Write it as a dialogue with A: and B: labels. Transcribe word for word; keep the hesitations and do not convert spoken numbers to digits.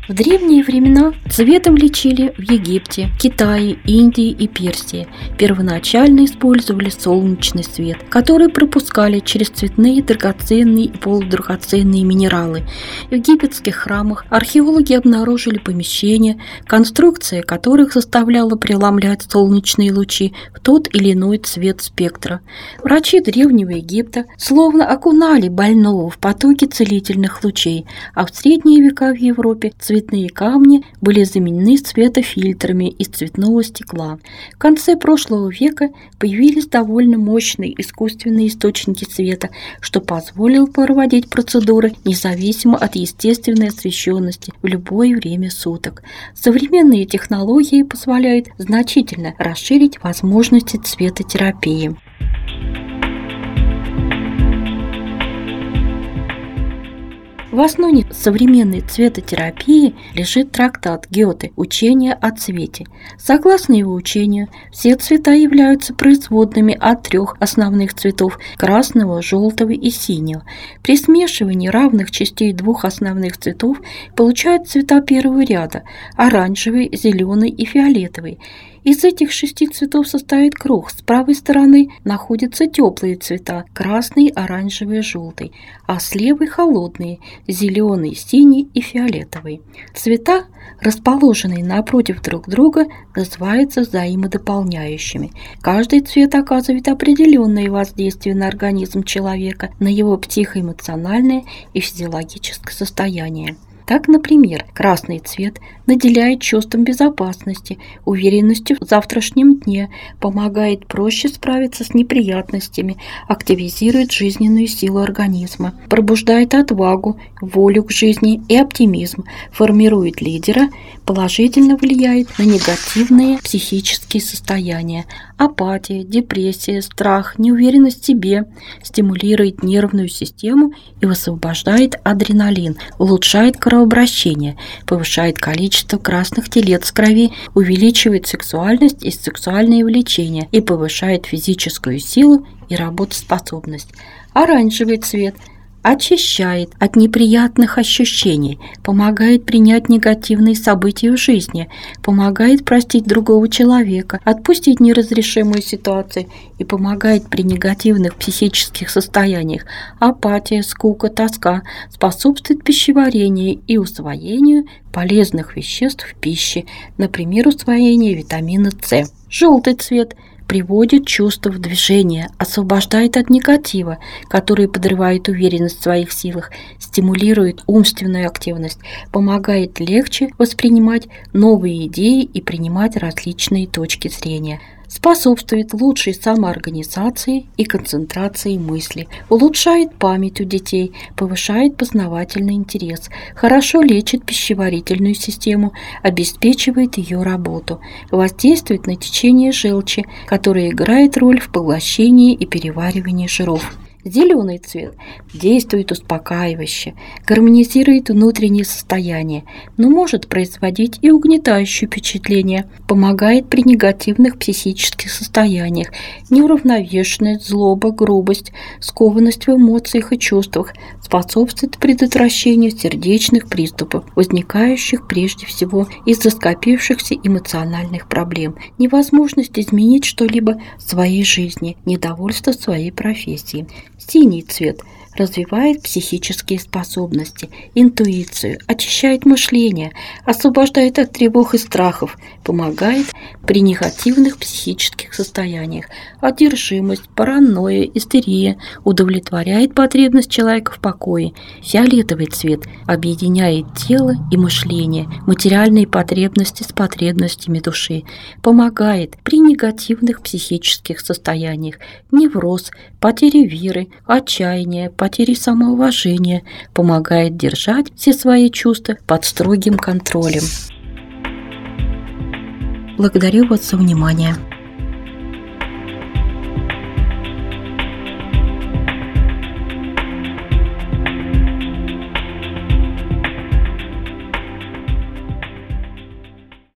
A: В древние времена цветом лечили в Египте, Китае, Индии и Персии. Первоначально использовали солнечный свет, который пропускали через цветные драгоценные и полудрагоценные минералы. В египетских храмах археологи обнаружили помещения, конструкция которых заставляла преломлять солнечные лучи в тот или иной цвет спектра. Врачи древнего Египта словно окунали больного в потоки целительных лучей, а в средние века в Европе цветные камни были заменены светофильтрами из цветного стекла. В конце прошлого века появились довольно мощные искусственные источники света, что позволило проводить процедуры независимо от естественной освещенности в любое время суток. Современные технологии позволяют значительно расширить возможности цветотерапии. В основе современной цветотерапии лежит трактат Гёте «Учение о цвете». Согласно его учению, все цвета являются производными от трех основных цветов – красного, желтого и синего. При смешивании равных частей двух основных цветов получают цвета первого ряда – оранжевый, зеленый и фиолетовый. Из этих шести цветов состоит круг. С правой стороны находятся теплые цвета – красный, оранжевый, желтый, а с левой – холодные – зеленый, синий и фиолетовый. Цвета, расположенные напротив друг друга, называются взаимодополняющими. Каждый цвет оказывает определенное воздействие на организм человека, на его психоэмоциональное и физиологическое состояние. Так, например, красный цвет наделяет чувством безопасности, уверенностью в завтрашнем дне, помогает проще справиться с неприятностями, активизирует жизненную силу организма, пробуждает отвагу, волю к жизни и оптимизм, формирует лидера, положительно влияет на негативные психические состояния, апатия, депрессия, страх, неуверенность в себе, стимулирует нервную систему и высвобождает адреналин, улучшает кровообращение, повышает количество красных телец в крови, увеличивает сексуальность и сексуальные влечения и повышает физическую силу и работоспособность. Оранжевый цвет очищает от неприятных ощущений, помогает принять негативные события в жизни, помогает простить другого человека, отпустить неразрешимую ситуацию и помогает при негативных психических состояниях – апатия, скука, тоска, способствует пищеварению и усвоению полезных веществ в пище, например, усвоению витамина С. Желтый цвет приводит чувство в движение, освобождает от негатива, который подрывает уверенность в своих силах, стимулирует умственную активность, помогает легче воспринимать новые идеи и принимать различные точки зрения, способствует лучшей самоорганизации и концентрации мысли, улучшает память у детей, повышает познавательный интерес, хорошо лечит пищеварительную систему, обеспечивает ее работу, воздействует на течение желчи, которое играет роль в поглощении и переваривании жиров. Зеленый цвет действует успокаивающе, гармонизирует внутреннее состояние, но может производить и угнетающее впечатление, помогает при негативных психических состояниях, неуравновешенность, злоба, грубость, скованность в эмоциях и чувствах, способствует предотвращению сердечных приступов, возникающих прежде всего из-за скопившихся эмоциональных проблем, невозможность изменить что-либо в своей жизни, недовольство своей профессией. Синий цвет развивает психические способности, интуицию, очищает мышление, освобождает от тревог и страхов, помогает при негативных психических состояниях, одержимость, паранойя, истерия, удовлетворяет потребность человека в покое. Фиолетовый цвет объединяет тело и мышление, материальные потребности с потребностями души, помогает при негативных психических состояниях, невроз, потеря веры, отчаяние, потери самоуважения, помогает держать все свои чувства под строгим контролем. Благодарю вас за внимание.